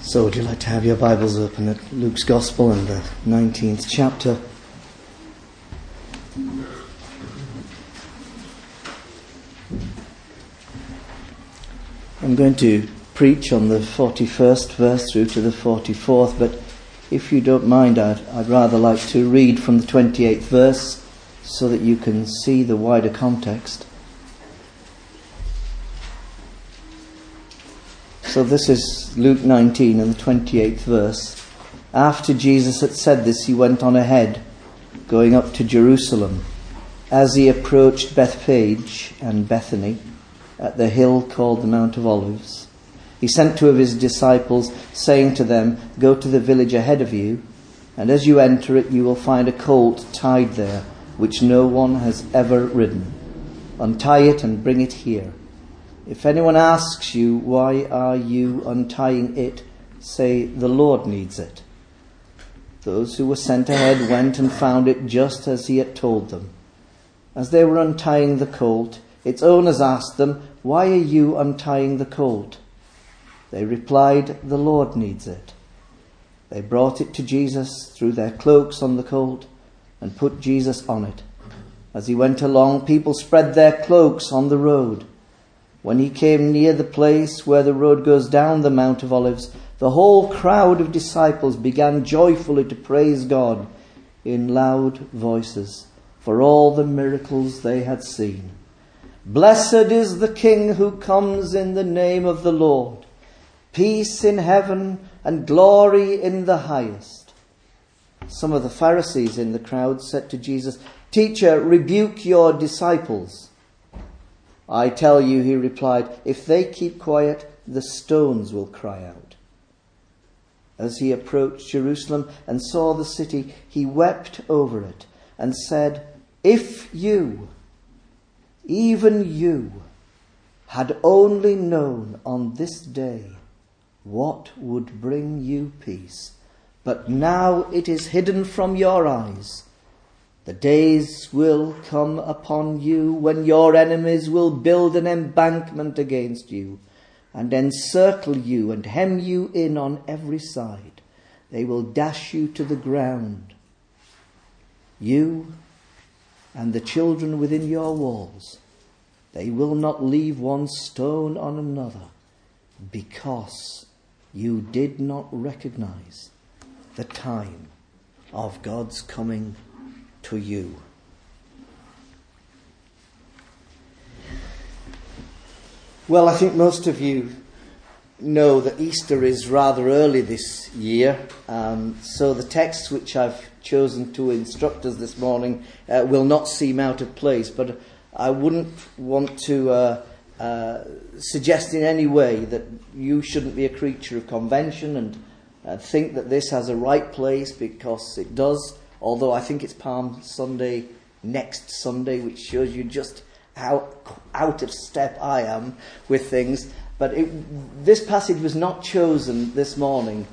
So would you like to have your Bibles open at Luke's Gospel and the 19th chapter? I'm going to preach on the 41st verse through to the 44th, but if you don't mind, I'd rather like to read from the 28th verse so that you can see the wider context. So this is Luke 19 and the 28th verse. After Jesus had said this, he went on ahead, going up to Jerusalem. As he approached Bethphage and Bethany, at the hill called the Mount of Olives, he sent two of his disciples, saying to them, "Go to the village ahead of you, and as you enter it, you will find a colt tied there, which no one has ever ridden. Untie it and bring it here. If anyone asks you, 'Why are you untying it?' say, 'The Lord needs it.'" Those who were sent ahead went and found it just as he had told them. As they were untying the colt, its owners asked them, "Why are you untying the colt?" They replied, "The Lord needs it." They brought it to Jesus, threw their cloaks on the colt, and put Jesus on it. As he went along, people spread their cloaks on the road. When he came near the place where the road goes down the Mount of Olives, the whole crowd of disciples began joyfully to praise God in loud voices for all the miracles they had seen. "Blessed is the King who comes in the name of the Lord. Peace in heaven and glory in the highest." Some of the Pharisees in the crowd said to Jesus, "Teacher, rebuke your disciples." "I tell you," he replied, "if they keep quiet, the stones will cry out." As he approached Jerusalem and saw the city, he wept over it and said, "If you, even you, had only known on this day what would bring you peace, but now it is hidden from your eyes. The days will come upon you when your enemies will build an embankment against you and encircle you and hem you in on every side. They will dash you to the ground, you and the children within your walls. They will not leave one stone on another, because you did not recognize the time of God's coming to you." Well, I think most of you know that Easter is rather early this year, so the texts which I've chosen to instruct us this morning will not seem out of place, but I wouldn't want to suggest in any way that you shouldn't be a creature of convention and think that this has a right place, because it does. Although I think it's Palm Sunday next Sunday, which shows you just how out of step I am with things. But this passage was not chosen this morning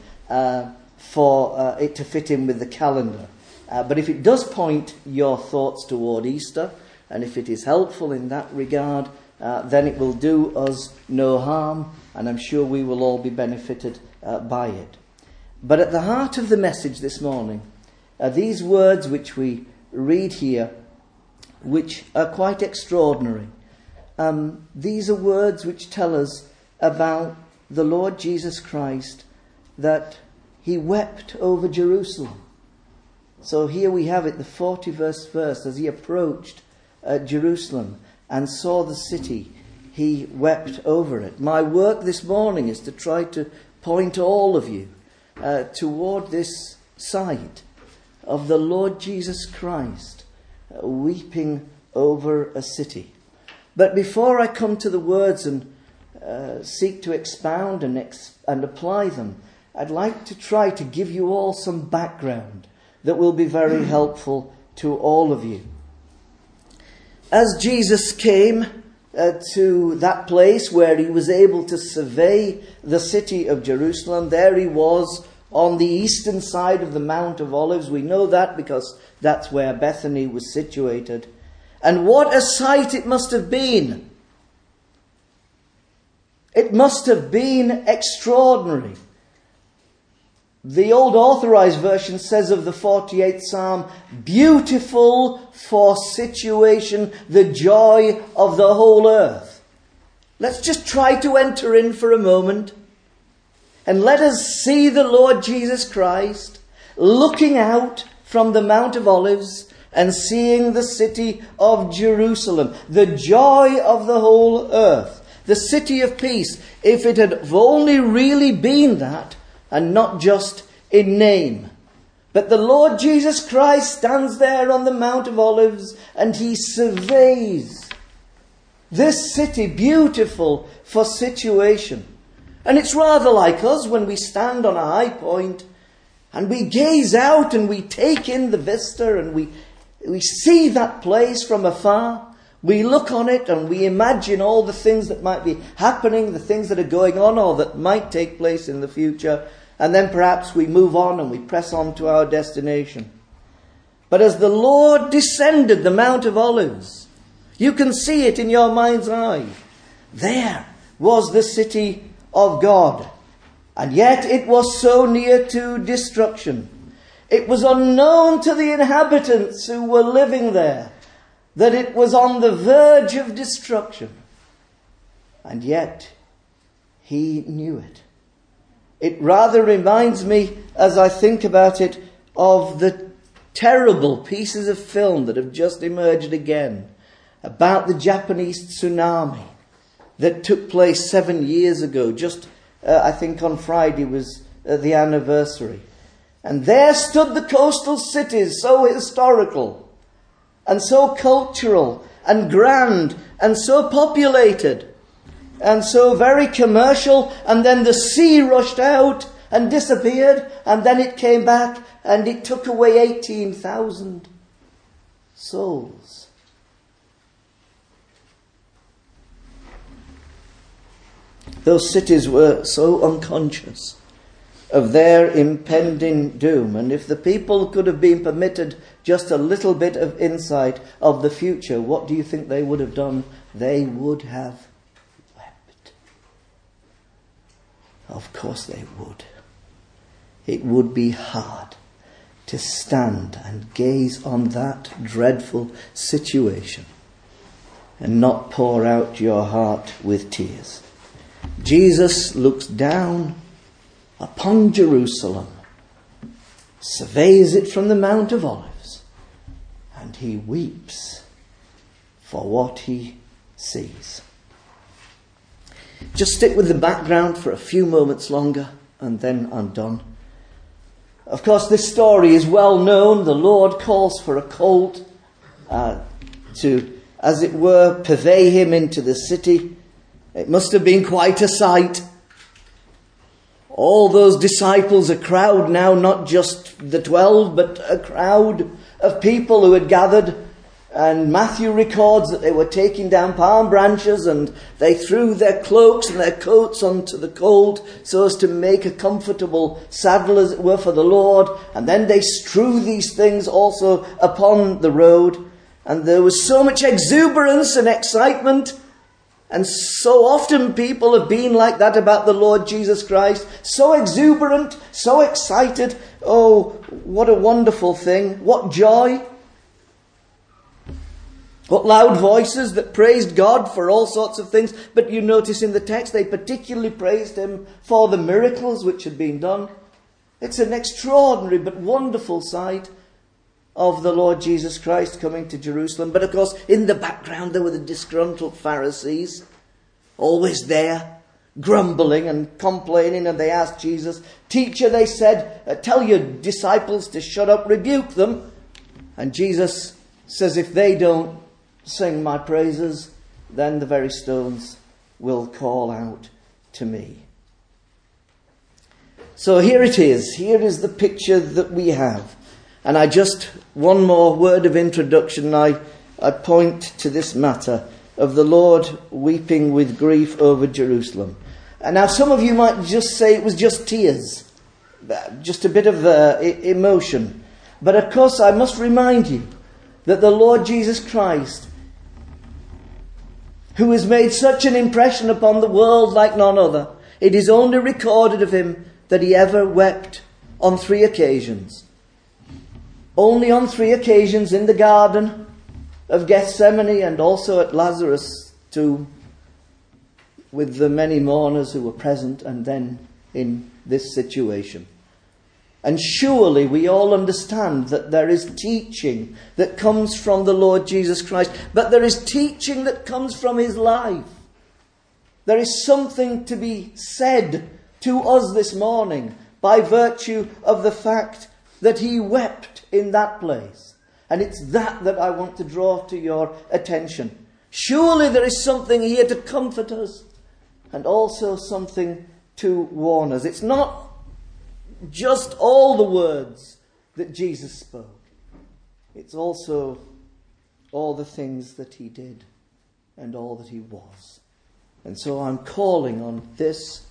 for it to fit in with the calendar. But if it does point your thoughts toward Easter, and if it is helpful in that regard, then it will do us no harm, and I'm sure we will all be benefited by it. But at the heart of the message this morning, these words which we read here, which are quite extraordinary. These are words which tell us about the Lord Jesus Christ, that he wept over Jerusalem. So here we have it, the 41st verse, as he approached Jerusalem and saw the city, he wept over it. My work this morning is to try to point all of you toward this sight of the Lord Jesus Christ weeping over a city. But before I come to the words and seek to expound and apply them, I'd like to try to give you all some background that will be very helpful to all of you. As Jesus came to that place where he was able to survey the city of Jerusalem, there he was on the eastern side of the Mount of Olives. We know that because that's where Bethany was situated. And what a sight it must have been. It must have been extraordinary The old authorized version says of the 48th Psalm, beautiful for situation, the joy of the whole earth. Let's just try to enter in for a moment and let us see the Lord Jesus Christ looking out from the Mount of Olives and seeing the city of Jerusalem, the joy of the whole earth, the city of peace, if it had only really been that and not just in name. But the Lord Jesus Christ stands there on the Mount of Olives and he surveys this city, beautiful for situation. And it's rather like us when we stand on a high point and we gaze out and we take in the vista and we see that place from afar. We look on it and we imagine all the things that might be happening, the things that are going on or that might take place in the future. And then perhaps we move on and we press on to our destination. But as the Lord descended the Mount of Olives, you can see it in your mind's eye. There was the city of God. And yet it was so near to destruction. It was unknown to the inhabitants who were living there that it was on the verge of destruction. And yet he knew it. It rather reminds me, as I think about it, of the terrible pieces of film that have just emerged again about the Japanese tsunami that took place 7 years ago. Just, I think on Friday was the anniversary. And there stood the coastal cities, so historical and so cultural and grand and so populated and so very commercial, and then the sea rushed out and disappeared, and then it came back and it took away 18,000 souls. Those cities were so unconscious of their impending doom, and if the people could have been permitted just a little bit of insight of the future, what do you think they would have done? They would have wept. Of course they would. It would be hard to stand and gaze on that dreadful situation and not pour out your heart with tears. Jesus looks down upon Jerusalem, surveys it from the Mount of Olives, and he weeps for what he sees. Just stick with the background for a few moments longer, and then I'm done. Of course, this story is well known. The Lord calls for a colt to, as it were, purvey him into the city. It must have been quite a sight. All those disciples, a crowd now, not just the 12, but a crowd of people who had gathered. And Matthew records that they were taking down palm branches and they threw their cloaks and their coats onto the colt so as to make a comfortable saddle, as it were, for the Lord. And then they strew these things also upon the road. And there was so much exuberance and excitement. And so often people have been like that about the Lord Jesus Christ. So exuberant, so excited. Oh, what a wonderful thing. What joy. What loud voices that praised God for all sorts of things. But you notice in the text they particularly praised him for the miracles which had been done. It's an extraordinary but wonderful sight of the Lord Jesus Christ coming to Jerusalem. But of course, in the background there were the disgruntled Pharisees, always there, grumbling and complaining. And they asked Jesus, "Teacher," they said, "tell your disciples to shut up, rebuke them." And Jesus says, "If they don't sing my praises, then the very stones will call out to me." So here it is. Here is the picture that we have. And one more word of introduction. I point to this matter of the Lord weeping with grief over Jerusalem. And now some of you might just say it was just tears, just a bit of emotion. But of course I must remind you that the Lord Jesus Christ, who has made such an impression upon the world like none other, it is only recorded of him that he ever wept on 3 occasions. Only on 3 occasions in the Garden of Gethsemane and also at Lazarus' tomb with the many mourners who were present, and then in this situation. And surely we all understand that there is teaching that comes from the Lord Jesus Christ, but there is teaching that comes from his life. There is something to be said to us this morning by virtue of the fact that he wept in that place. And it's that I want to draw to your attention. Surely there is something here to comfort us and also something to warn us. It's not just all the words that Jesus spoke. It's also all the things that he did and all that he was. And so I'm calling on this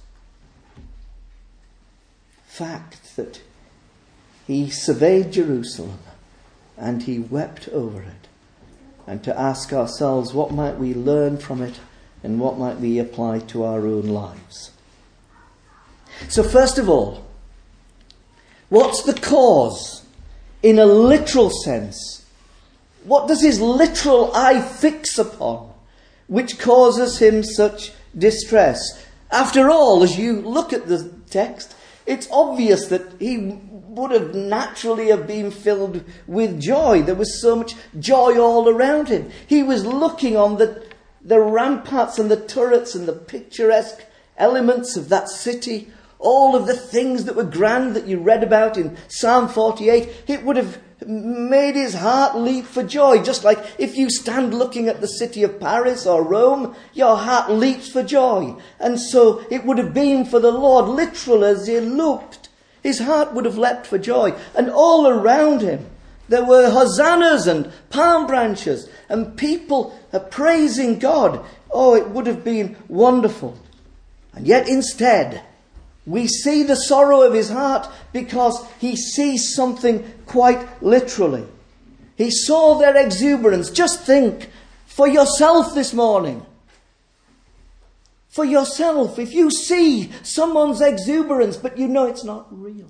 fact that he surveyed Jerusalem and he wept over it, and to ask ourselves, what might we learn from it and what might we apply to our own lives? So first of all, what's the cause in a literal sense? What does his literal eye fix upon which causes him such distress? After all, as you look at the text, it's obvious that he would have naturally have been filled with joy. There was so much joy all around him. He was looking on the ramparts and the turrets and the picturesque elements of that city, all of the things that were grand that you read about in Psalm 48. It would have made his heart leap for joy. Just like if you stand looking at the city of Paris or Rome, your heart leaps for joy. And so it would have been for the Lord, literal as he looked. His heart would have leapt for joy. And all around him, there were hosannas and palm branches and people praising God. Oh, it would have been wonderful. And yet instead, we see the sorrow of his heart because he sees something quite literally. He saw their exuberance. Just think for yourself this morning. For yourself, if you see someone's exuberance, but you know it's not real.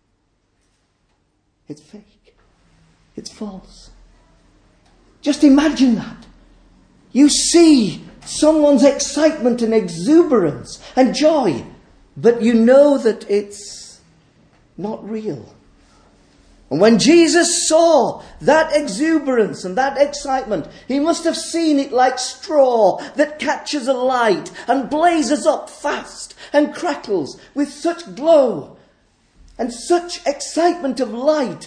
It's fake. It's false. Just imagine that. You see someone's excitement and exuberance and joy, but you know that it's not real. And when Jesus saw that exuberance and that excitement, he must have seen it like straw that catches a light and blazes up fast and crackles with such glow and such excitement of light.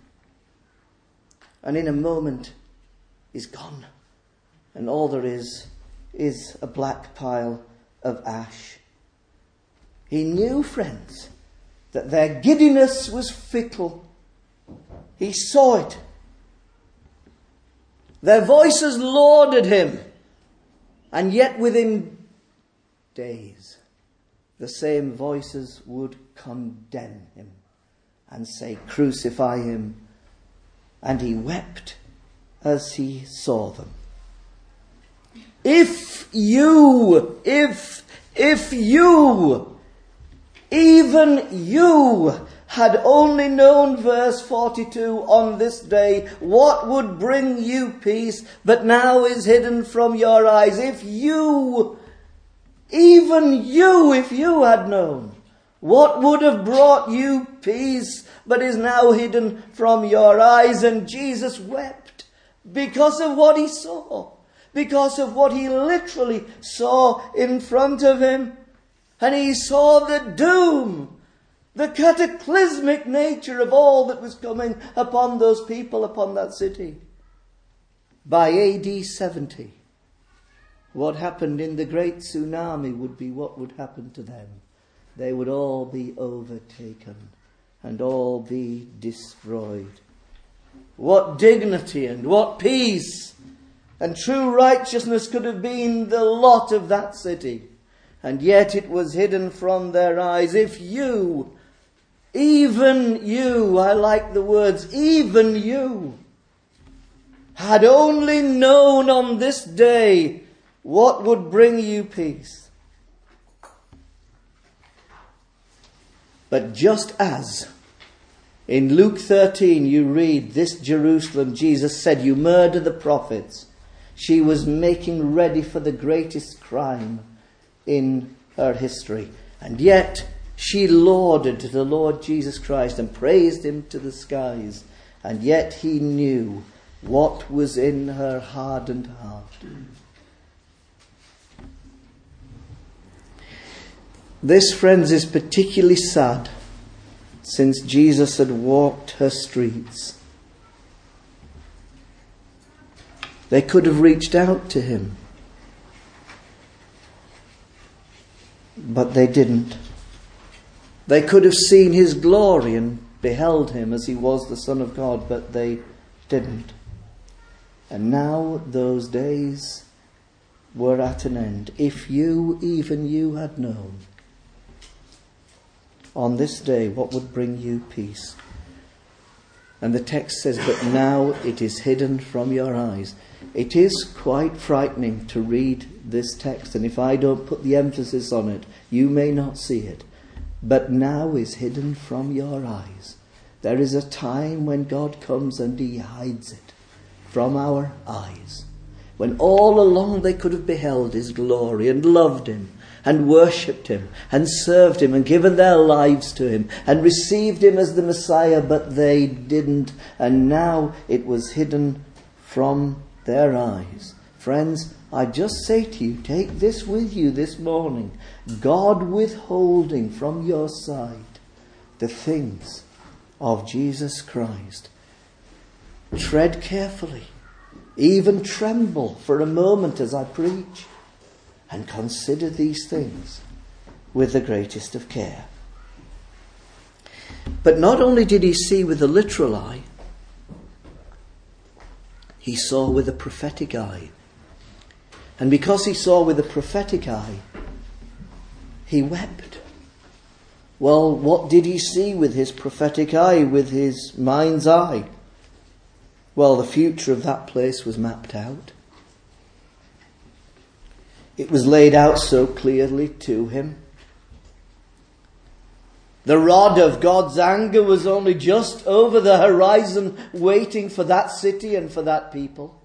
And in a moment is gone. And all there is a black pile of ash. He knew, friends, that their giddiness was fickle. He saw it. Their voices lauded him. And yet within days, the same voices would condemn him and say, "Crucify him." And he wept as he saw them. If you, even you, had only known, verse 42, on this day, what would bring you peace, but now is hidden from your eyes. If you had known, what would have brought you peace, but is now hidden from your eyes? And Jesus wept because of what he saw, because of what he literally saw in front of him. And he saw the doom, the cataclysmic nature of all that was coming upon those people, upon that city. By AD 70, what happened in the great tsunami would be what would happen to them. They would all be overtaken and all be destroyed. What dignity and what peace and true righteousness could have been the lot of that city. And yet it was hidden from their eyes. If you, even you, I like the words, even you, had only known on this day what would bring you peace. But just as In Luke 13 you read, this Jerusalem, Jesus said, you murder the prophets. She was making ready for the greatest crime in her history. And yet she lauded the Lord Jesus Christ and praised him to the skies. And yet he knew what was in her hardened heart. This, friends, is particularly sad since Jesus had walked her streets. They could have reached out to him, but they didn't. They could have seen his glory and beheld him as he was the Son of God, but they didn't. And now those days were at an end. If you, even you, had known on this day what would bring you peace. And the text says, but now it is hidden from your eyes. It is quite frightening to read this text, and if I don't put the emphasis on it, you may not see it. But now is hidden from your eyes. There is a time when God comes and he hides it from our eyes. When all along they could have beheld his glory and loved him and worshipped him and served him and given their lives to him and received him as the Messiah, but they didn't. And now it was hidden from their eyes. Friends, I just say to you, take this with you this morning. God withholding from your side the things of Jesus Christ. Tread carefully. Even tremble for a moment as I preach. And consider these things with the greatest of care. But not only did he see with the literal eye, he saw with the prophetic eye. And because he saw with the prophetic eye, he wept. Well, what did he see with his prophetic eye, with his mind's eye? Well, the future of that place was mapped out. It was laid out so clearly to him. The rod of God's anger was only just over the horizon, waiting for that city and for that people.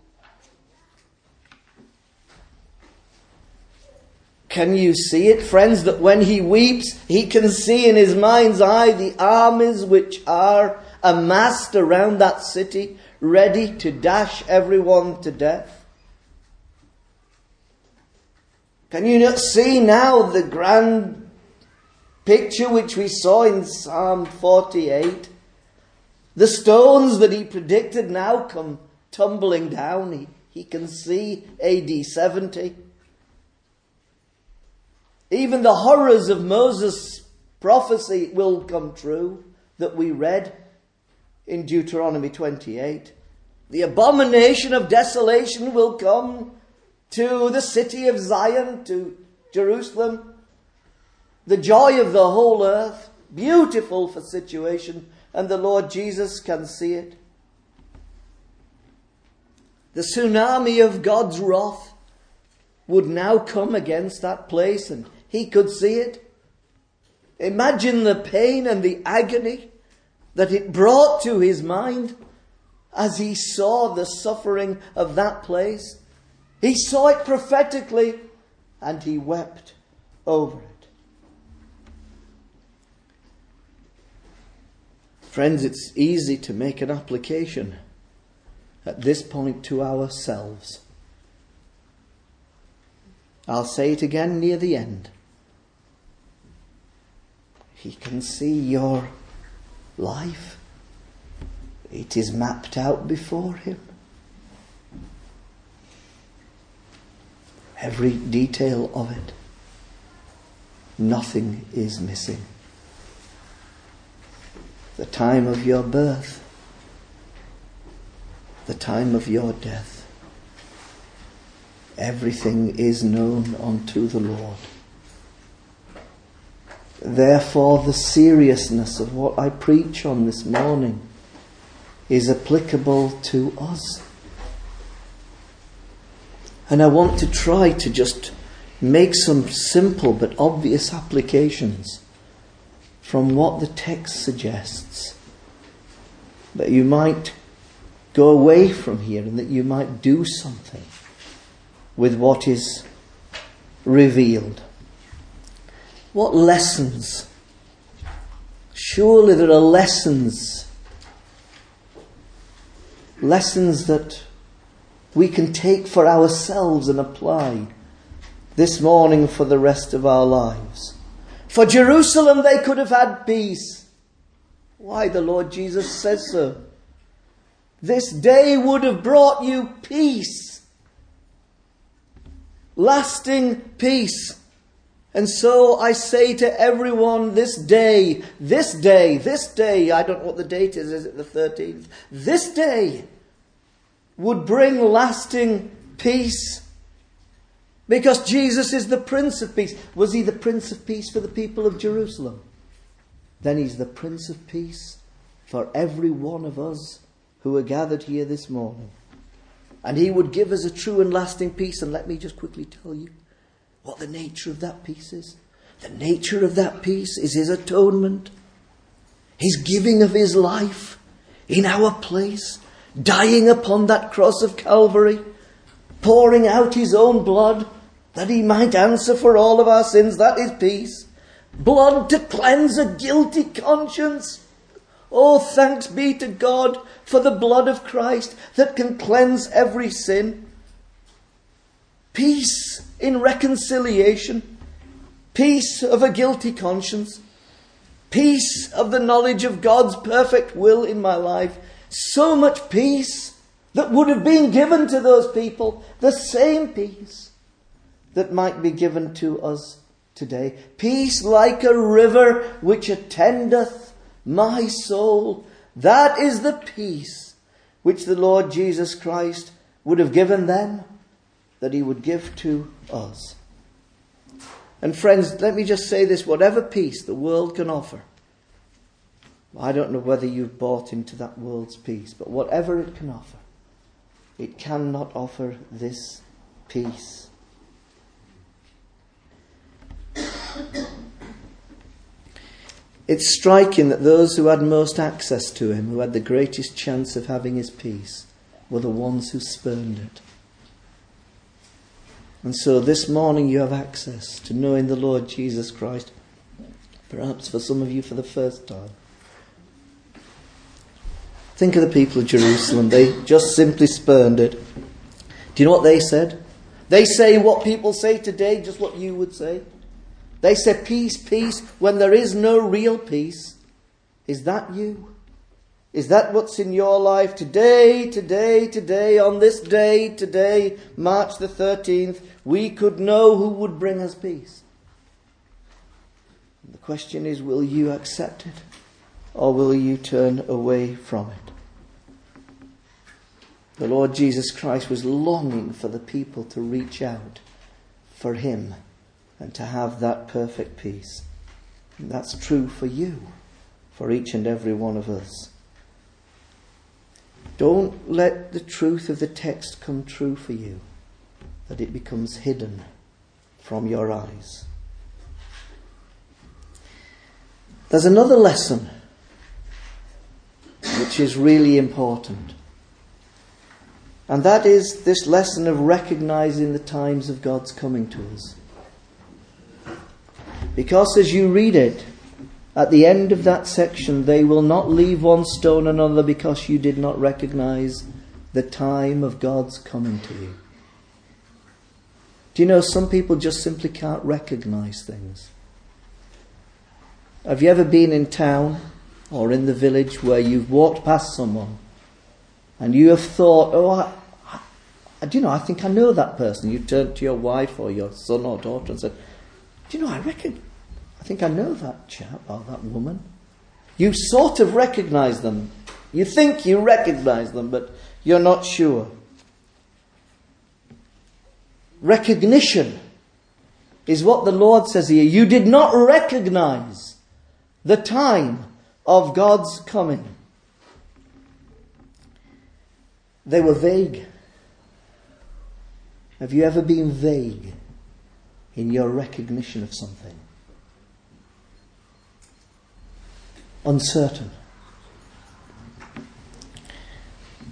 Can you see it, friends, that when he weeps, he can see in his mind's eye the armies which are amassed around that city, ready to dash everyone to death? Can you not see now the grand picture which we saw in Psalm 48? The stones that he predicted now come tumbling down. He can see AD 70. Even the horrors of Moses' prophecy will come true that we read in Deuteronomy 28. The abomination of desolation will come to the city of Zion, to Jerusalem. The joy of the whole earth, beautiful for situation, and the Lord Jesus can see it. The tsunami of God's wrath would now come against that place, and he could see it. Imagine the pain and the agony that it brought to his mind as he saw the suffering of that place. He saw it prophetically and he wept over it. Friends, it's easy to make an application at this point to ourselves. I'll say it again near the end. He can see your life. It is mapped out before him. Every detail of it. Nothing is missing. The time of your birth. The time of your death. Everything is known unto the Lord. Therefore, the seriousness of what I preach on this morning is applicable to us. And I want to try to just make some simple but obvious applications from what the text suggests that you might go away from here and that you might do something with what is revealed. What lessons? Surely there are lessons that we can take for ourselves and apply this morning for the rest of our lives. For Jerusalem they could have had peace. Why? The Lord Jesus says so. This day would have brought you peace. Lasting peace. And so I say to everyone this day, I don't know what the date is it the 13th? This day would bring lasting peace. Because Jesus is the Prince of Peace. Was he the Prince of Peace for the people of Jerusalem? Then he's the Prince of Peace for every one of us who are gathered here this morning. And he would give us a true and lasting peace. And let me just quickly tell you what the nature of that peace is. The nature of that peace is his atonement. His giving of his life in our place. Dying upon that cross of Calvary. Pouring out his own blood that he might answer for all of our sins. That is peace. Blood to cleanse a guilty conscience. Oh, thanks be to God for the blood of Christ that can cleanse every sin. Peace in reconciliation. Peace of a guilty conscience. Peace of the knowledge of God's perfect will in my life. So much peace that would have been given to those people. The same peace that might be given to us today. Peace like a river which attendeth my soul. That is the peace which the Lord Jesus Christ would have given them, that he would give to us. And friends, let me just say this, whatever peace the world can offer, I don't know whether you've bought into that world's peace, but whatever it can offer, it cannot offer this peace. It's striking that those who had most access to him, who had the greatest chance of having his peace, were the ones who spurned it. And so this morning you have access to knowing the Lord Jesus Christ, perhaps for some of you for the first time. Think of the people of Jerusalem. They just simply spurned it. Do you know what they said? They say what people say today, just what you would say. They say peace, peace, when there is no real peace. Is that you? Is that what's in your life today, on this day, today, March the 13th, we could know who would bring us peace? The question is, will you accept it? Or will you turn away from it? The Lord Jesus Christ was longing for the people to reach out for him and to have that perfect peace. And that's true for you, for each and every one of us. Don't let the truth of the text come true for you, that it becomes hidden from your eyes. There's another lesson which is really important. And that is this lesson of recognizing the times of God's coming to us. Because as you read it, at the end of that section, they will not leave one stone another because you did not recognize the time of God's coming to you. Do you know, some people just simply can't recognize things. Have you ever been in town or in the village where you've walked past someone and you have thought, I think I know that person. You turned to your wife or your son or daughter and said, do you know, I think I know that chap or that woman. You sort of recognize them. You think you recognize them, but you're not sure. Recognition is what the Lord says here. You did not recognize the time of God's coming. They were vague. Have you ever been vague in your recognition of something? Uncertain.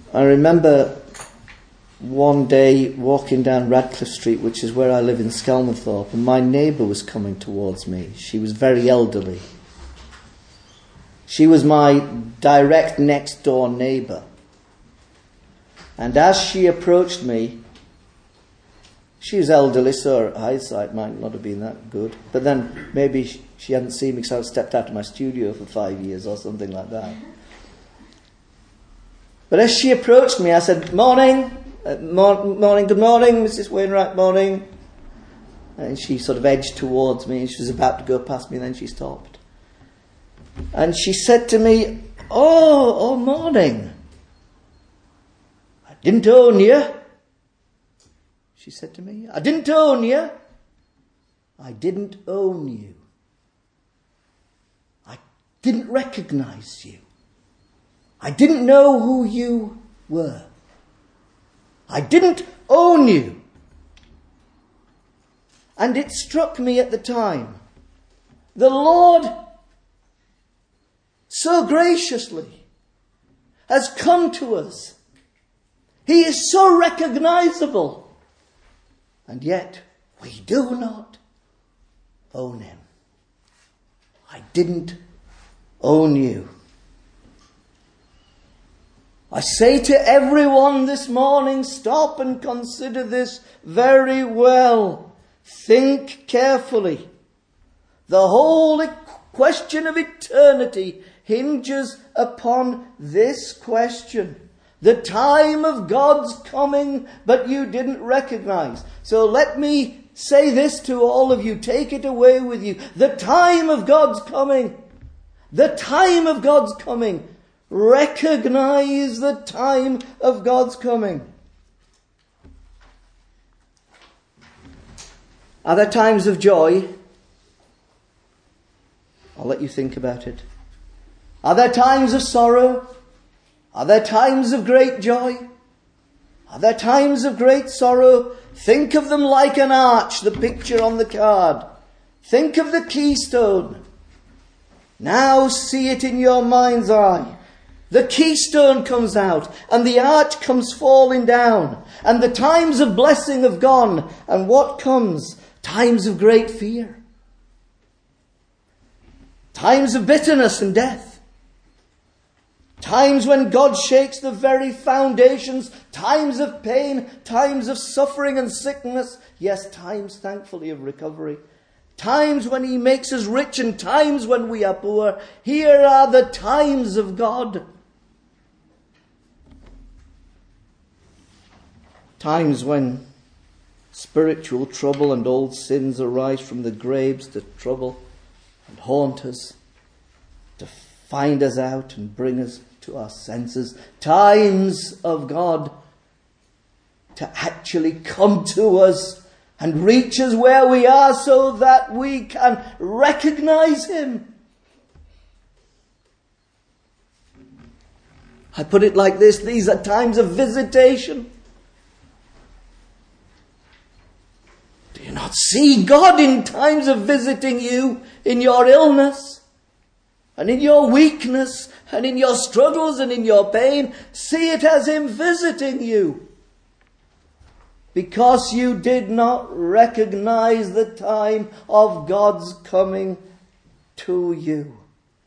I remember one day walking down Radcliffe Street, which is where I live in Skelmanthorpe, and my neighbour was coming towards me. She was very elderly. She was my direct next door neighbour. And as she approached me, she was elderly, so her eyesight might not have been that good. But then maybe she hadn't seen me because I stepped out of my studio for 5 years or something like that. But as she approached me, I said, "Morning, morning, good morning, Mrs. Wainwright, morning." And she sort of edged towards me, and she was about to go past me, and then she stopped. And she said to me, Oh, morning. "I didn't own you," she said to me. "I didn't own you. I didn't own you. I didn't recognize you. I didn't know who you were. I didn't own you." And it struck me at the time. The Lord so graciously has come to us. He is so recognizable. And yet we do not own him. I didn't own you. I say to everyone this morning, stop and consider this very well. Think carefully. The whole question of eternity hinges upon this question. The time of God's coming, but you didn't recognize. So let me say this to all of you. Take it away with you. The time of God's coming. The time of God's coming. Recognize the time of God's coming. Are there times of joy? I'll let you think about it. Are there times of sorrow? Are there times of great joy? Are there times of great sorrow? Think of them like an arch, the picture on the card. Think of the keystone. Now see it in your mind's eye. The keystone comes out and the arch comes falling down and the times of blessing have gone. And what comes? Times of great fear. Times of bitterness and death. Times when God shakes the very foundations. Times of pain. Times of suffering and sickness. Yes, times, thankfully, of recovery. Times when he makes us rich and times when we are poor. Here are the times of God. Times when spiritual trouble and old sins arise from the graves to trouble and haunt us, to find us out and bring us to our senses. Times of God to actually come to us and reach us where we are so that we can recognize him. I put it like this: these are times of visitation. Do you not see God in times of visiting you in your illness and in your weakness and in your struggles and in your pain? See it as him visiting you because you did not recognize the time of God's coming to you.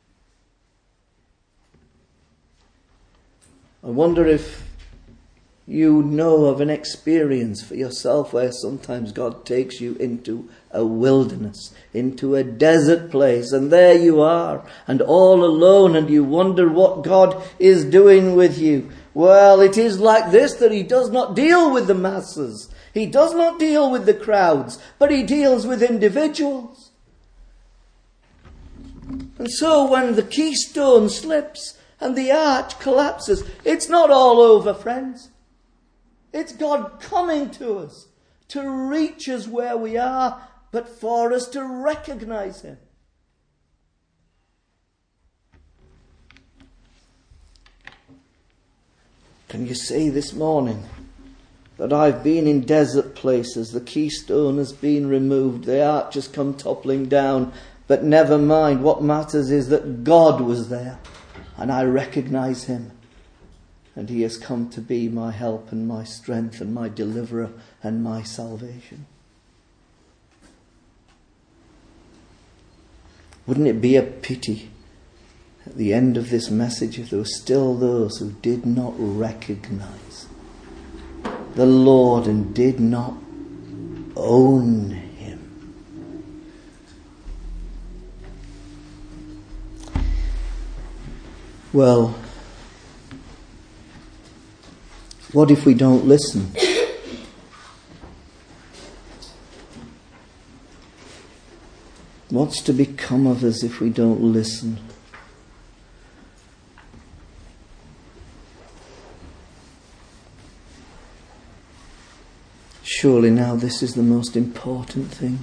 I wonder if you know of an experience for yourself where sometimes God takes you into a wilderness, into a desert place, and there you are, and all alone, and you wonder what God is doing with you. Well, it is like this, that he does not deal with the masses. He does not deal with the crowds, but he deals with individuals. And so when the keystone slips and the arch collapses, it's not all over, friends. It's God coming to us, to reach us where we are, but for us to recognize him. Can you say this morning that I've been in desert places, the keystone has been removed, the arch has come toppling down, but never mind, what matters is that God was there and I recognize him. And he has come to be my help and my strength and my deliverer and my salvation. Wouldn't it be a pity at the end of this message if there were still those who did not recognize the Lord and did not own him? Well, what if we don't listen? What's to become of us if we don't listen? Surely now this is the most important thing.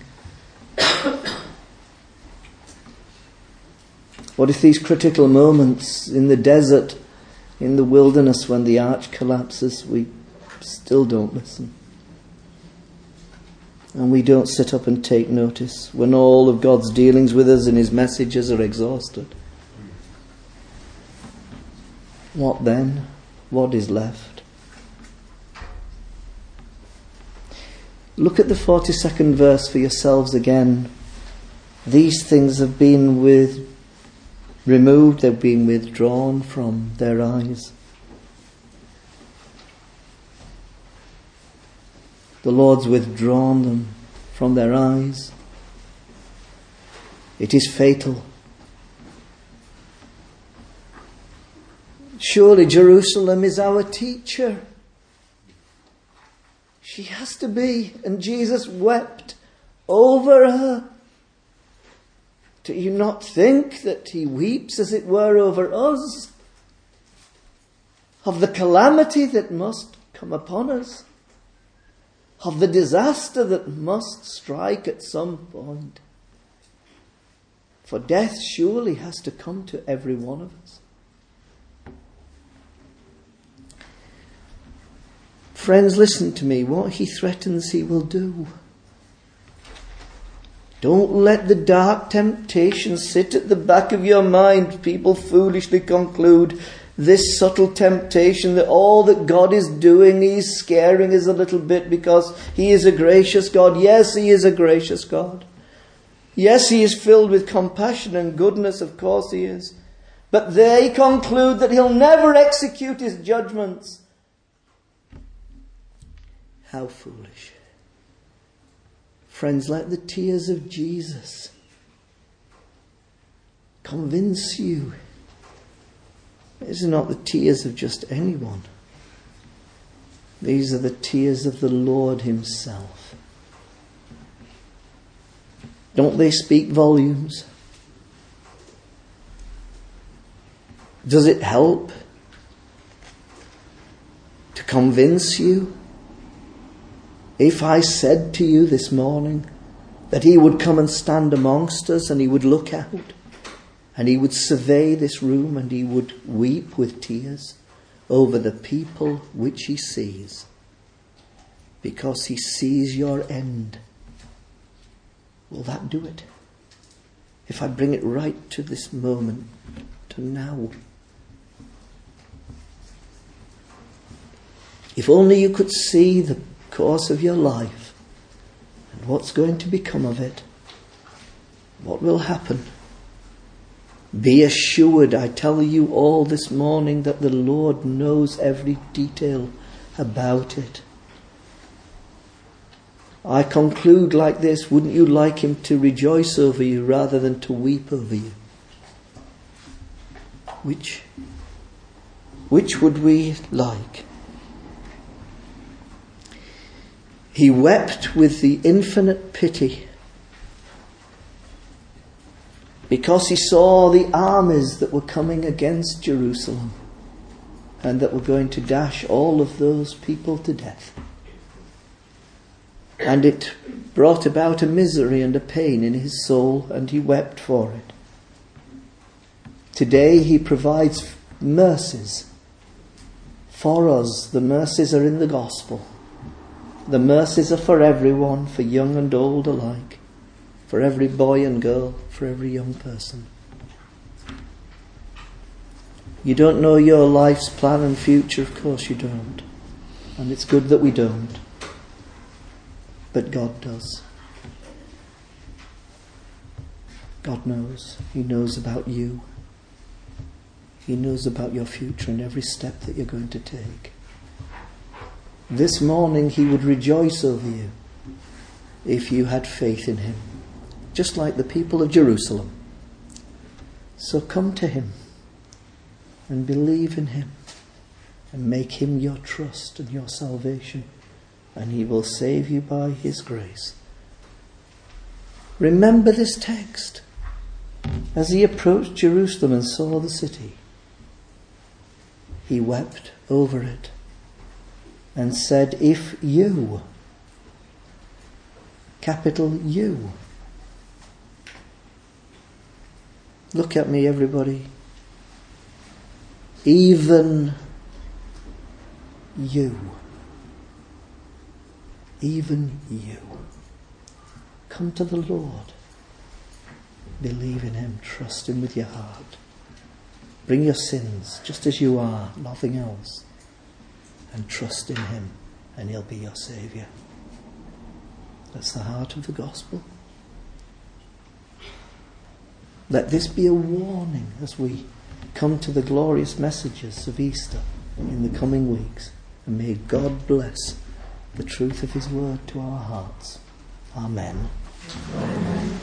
What if these critical moments in the desert, in the wilderness, when the arch collapses, we still don't listen? And we don't sit up and take notice when all of God's dealings with us and his messages are exhausted? What then? What is left? Look at the 42nd verse for yourselves again. These things have been removed, they've been withdrawn from their eyes. The Lord's withdrawn them from their eyes. It is fatal. Surely Jerusalem is our teacher. She has to be. And Jesus wept over her. Do you not think that he weeps, as it were, over us? Of the calamity that must come upon us? Of the disaster that must strike at some point? For death surely has to come to every one of us. Friends, listen to me. What he threatens, he will do. Don't let the dark temptation sit at the back of your mind. People foolishly conclude this subtle temptation that all that God is doing, he's scaring us a little bit because he is a gracious God. Yes, he is a gracious God. Yes, he is filled with compassion and goodness. Of course he is. But they conclude that he'll never execute his judgments. How foolish. Friends, let the tears of Jesus convince you. These are not the tears of just anyone. These are the tears of the Lord himself. Don't they speak volumes? Does it help to convince you? If I said to you this morning that he would come and stand amongst us and he would look out and he would survey this room and he would weep with tears over the people which he sees, because he sees your end, will that do it? If I bring it right to this moment, to now. If only you could see the course of your life and what's going to become of it, what will happen. Be assured, I tell you all this morning, that the Lord knows every detail about it. I conclude like this: wouldn't you like him to rejoice over you rather than to weep over you? Which would we like? He wept with the infinite pity because he saw the armies that were coming against Jerusalem and that were going to dash all of those people to death. And it brought about a misery and a pain in his soul, and he wept for it. Today he provides mercies for us. The mercies are in the gospel. The mercies are for everyone, for young and old alike, for every boy and girl, for every young person. You don't know your life's plan and future, of course you don't. And it's good that we don't. But God does. God knows. He knows about you. He knows about your future and every step that you're going to take. This morning He would rejoice over you if you had faith in Him, just like the people of Jerusalem. So come to Him and believe in Him and make Him your trust and your salvation, and He will save you by His grace. Remember this text. As He approached Jerusalem and saw the city, He wept over it and said, if you, capital U, look at me everybody, even you, come to the Lord, believe in Him, trust Him with your heart, bring your sins just as you are, nothing else, and trust in Him, and He'll be your Saviour. That's the heart of the gospel. Let this be a warning as we come to the glorious messages of Easter in the coming weeks, and may God bless the truth of His word to our hearts. Amen. Amen.